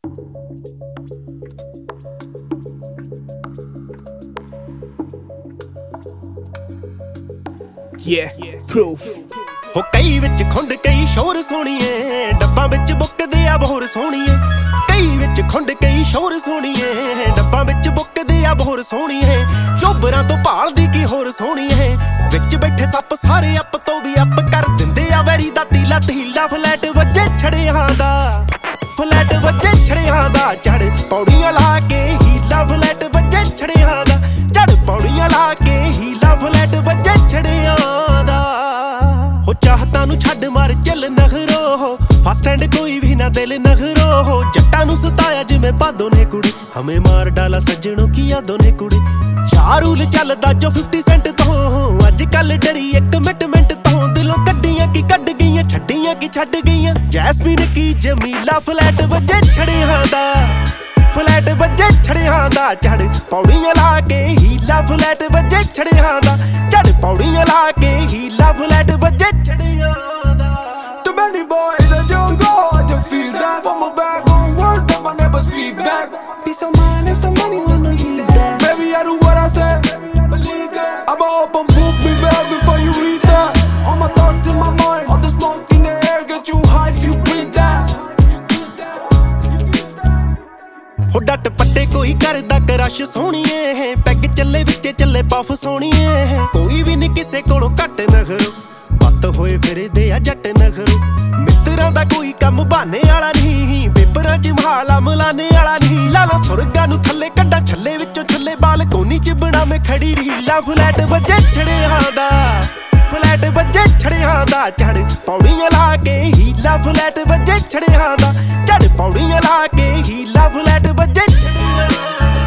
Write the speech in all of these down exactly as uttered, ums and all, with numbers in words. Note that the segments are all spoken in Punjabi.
Yeah, proof. ਹੋ ਕਈ ਵਿੱਚ ਖੁੰਡ ਕਈ ਸ਼ੋਰ ਸੋਣੀਏ, ਡੱਬਾਂ ਵਿੱਚ ਬੁੱਕਦੇ ਆ ਬੋਰ ਸੋਣੀਏ। ਕਈ ਵਿੱਚ ਖੁੰਡ ਕਈ ਸ਼ੋਰ ਸੋਣੀਏ, ਡੱਬਾਂ ਵਿੱਚ ਬੁੱਕਦੇ ਆ ਬੋਰ ਸੋਣੀਏ। ਚੋਬਰਾਂ ਤੋਂ ਭਾਲਦੀ ਕੀ ਹੋਰ ਸੋਣੀਏ, ਵਿੱਚ ਬੈਠੇ ਸੱਪ ਸਾਰੇ ਅੱਪ ਤੋਂ ਵੀ ਅੱਪ ਕਰ ਦਿੰਦੇ ਆ ਵੈਰੀ ਦਾ ਤੀਲਾ ਤੀਲਾ। ਫਲੈਟ ਵੱਜੇ ਛੜਿਆਂ ਦਾ, ਫਲੈਟ ਵੱਜੇ ਛੜਿਆਂ ਦਾ, ਚੜ ਪੌੜੀਆਂ ਲਾ ਕੇ ਹੀਲਾ। ਫਲੈਟ ਵੱਜੇ ਛੜਿਆਂ ਦਾ, ਚੜ ਪੌੜੀਆਂ ਲਾ ਕੇ ਹੀਲਾ। ਫਲੈਟ ਵੱਜੇ ਛੜਿਆਂ ਦਾ। ਹੋ ਚਾਹਤਾਂ ਨੂੰ ਛੱਡ ਮਾਰ ਚੱਲ ਨਖਰੋ, ਫਸਟ ਐਂਡ ਕੋਈ ਵੀ ਨਾ ਦਿਲ ਨਖਰੋ। ਜੱਟਾਂ ਨੂੰ ਸਤਾਇਆ ਜਿਵੇਂ ਬਾਦੋਂ ਨੇ ਕੁੜੀ, ਹਮੇ ਮਾਰ ਡਾਲਾ ਸੱਜਣੋਂ ਕੀ ਯਾਦੋਂ ਨੇ ਕੁੜੀ। ਚਾਰ ਰੂਲ ਚੱਲਦਾ ਜੋ ਫਿਫਟੀ ਸੈਂਟ ਤੋਂ, ਅੱਜ ਕੱਲ ਡਰੀ ਇੱਕ ਮਿੰਟ ਮਿੰਟ ਤੋਂ। ਦਿਲੋਂ ਕੱਢੀਆਂ ਕੀ ਕੱਢ ਗਈਆਂ, ਛੱਡੀਆਂ ਕੀ ਛੱਡ ਗਈਆਂ। ਜੈਸਮੀਨ ਕੀ ਜਮੀਲਾ। ਫਲੈਟ ਵੱਜੇ ਛੜਿਆਂ ਦਾ, ਫਲੈਟ ਵੱਜੇ ਛੜਿਆਂ ਦਾ, ਚੜ ਪੌੜੀਆਂ ਲਾ ਕੇ ਹੀਲਾ। ਫਲੈਟ ਵੱਜੇ ਛੜਿਆਂ ਦਾ, ਚੜ ਪੌੜੀਆਂ ਲਾ ਕੇ ਹੀਲਾ। ਫਲੈਟ ਵੱਜੇ ਛੜਿਆਂ ਦਾ। Too many boys that don't go, I just feel that. From my back on words that my neighbors feedback. Peace of mind and some money when I need that. Baby, I do what I say, believe that. I'ma open book me well before you read that. All my thoughts in my mind, all the smoke in the air, get you high if you breathe that. ਹੋ ਡੱਟ ਪੱਟੇ ਕੋਈ ਕਰਦਾ ਕਰਸ਼ ਸੋਣੀਏ, ਪੈਗ ਚੱਲੇ ਵਿੱਚ ਚੱਲੇ ਪਫ ਸੋਣੀਏ। ਕੋਈ ਵੀ ਨੀ ਕਿਸੇ ਕੋਲੋਂ ਘੱਟ ਨਖਰੋ, ਬੱਤ ਹੋਏ ਫਿਰਦੇ ਆ ਜੱਟ ਨਖਰੋ। ਮਿੱਤਰਾਂ ਦਾ ਕੋਈ ਕੰਮ ਬਹਾਨੇ ਵਾਲਾ ਨਹੀਂ, ਪੇਪਰਾਂ ਚ ਮਹਾਲਾ ਮਲਾਨੇ ਵਾਲਾ ਨਹੀਂ। ਲਾਲਾ ਸੁਰਗਾਂ ਨੂੰ ਥੱਲੇ ਕੱਢਾਂ ਛੱਲੇ ਵਿੱਚੋਂ ਛੱਲੇ, ਬਾਲ ਕੋਨੀ ਚ ਬਣਾਵੇਂ ਖੜੀ ਰੀਲਾ। ਫਲੈਟ ਵੱਜੇ ਛੜਿਆਂ ਦਾ, ਫਲੈਟ ਵੱਜੇ ਛੜਿਆਂ ਦਾ, ਚੜ ਪੌੜੀਆਂ ਲਾ ਕੇ ਹੀਲਾ। ਫਲੈਟ ਵੱਜੇ ਛੜਿਆਂ ਦਾ, ਚੜ ਪੌੜੀਆਂ ਲਾ ਕੇ ਹੀਲਾ। ਫਲੈਟ ਵੱਜੇ ਛੜਿਆਂ ਦਾ।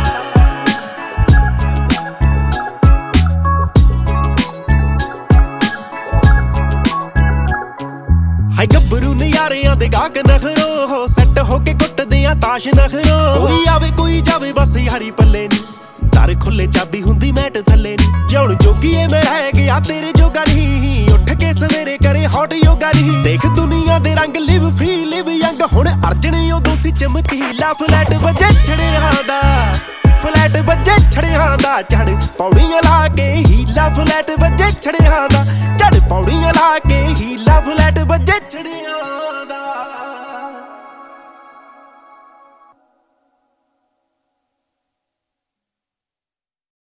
ਹਾਈ ਗੱਭਰੂ ਨਜ਼ਾਰਿਆਂ ਦੇ ਗਾਹਕ ਨਖਰੋ, ਸੈੱਟ ਹੋ ਕੇ ਕੁੱਟਦੇ ਆ ਤਾਸ਼ ਨਖਰੋ। ਕੋਈ ਆਵੇ ਕੋਈ ਜਾਵੇ ਬਸ ਯਾਰੀ ਪੱਲੇ ਨੀ, ਦਰ ਖੁੱਲੇ ਚਾਬੀ ਹੁੰਦੀ ਮੈਟ ਥੱਲੇ ਨੀ। ਜਿਉਣ ਜੋਗੀਏ ਮੈਂ ਰਹਿ ਗਿਆ ਤੇਰੇ ਜੋਗਾ ਨਹੀਂ, ਉੱਠ ਕੇ ਸਵੇਰੇ ਕਰੇ ਹੌਟ ਯੋਗਾ ਨਹੀਂ। ਦੇਖ ਦੁਨੀਆ ਦੇ ਰੰਗ ਲਿਵ ਫ੍ਰੀ ਲਿਵ ਯੰਗ, ਹੁਣ ਅਰਜਨ ਉਦੋਂ ਸੀ ਚਮਕੀਲਾ। ਫਲੈਟ ਵੱਜੇ ਛੜਿਆਂ ਦਾ, ਫਲੈਟ ਵੱਜੇ ਛੜਿਆਂ ਦਾ, ਚੜ ਪੌੜੀਆਂ ਲਾ ਕੇ ਹੀਲਾ। ਫਲੈਟ ਵੱਜੇ ਛੜਿਆਂ ਦਾ, ਚੜ ਪੌੜੀਆਂ ਲਾ ਕੇ ਹੀਲਾ। ਫਲੈਟ ਵੱਜੇ ਛੜਿਆਂ